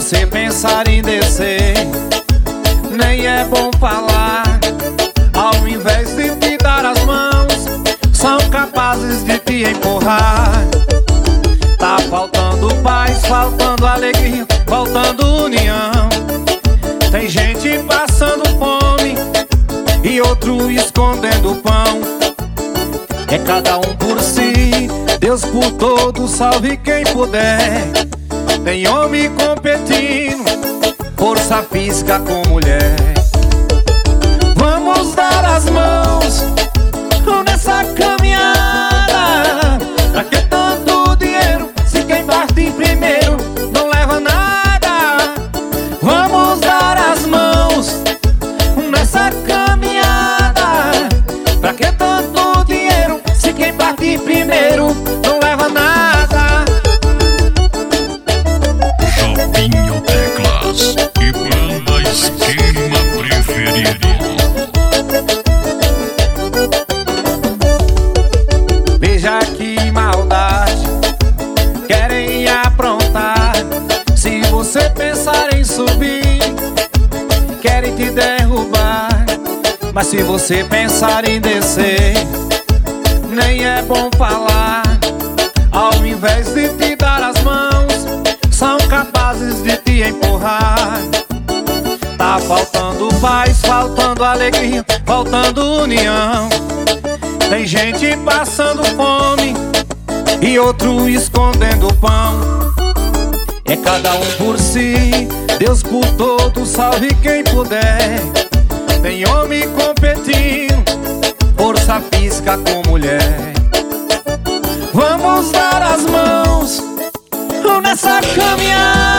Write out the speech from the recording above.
você pensar em descer, nem é bom falar. Ao invés de te dar as mãos, são capazes de te empurrar. Tá faltando paz, faltando alegria, faltando união. Tem gente passando fome e outro escondendo o pão. É cada um por si, Deus por todos, salve quem puder. Tem homem competindo, força física com mulher. Vamos dar as mãos nessa caminhada. Pra que tanto dinheiro se quem parte primeiro não leva nada? Vamos dar as mãos nessa caminhada. Pra que tanto dinheiro se quem parte primeiro não leva nada? Jobinho Teclas e banda Esquema Preferido. Veja que maldade querem aprontar. Se você pensar em subir, querem te derrubar. Mas se você pensar em descer, nem é bom falar. Ao invés de te dar as mãos, são capazes de te empurrar. Tá faltando paz, faltando alegria, faltando união. Tem gente passando fome e outro escondendo o pão. É cada um por si, Deus por todos, salve quem puder. Tem homem competindo, força física com mulher. Vamos dar as mãos nessa caminhada.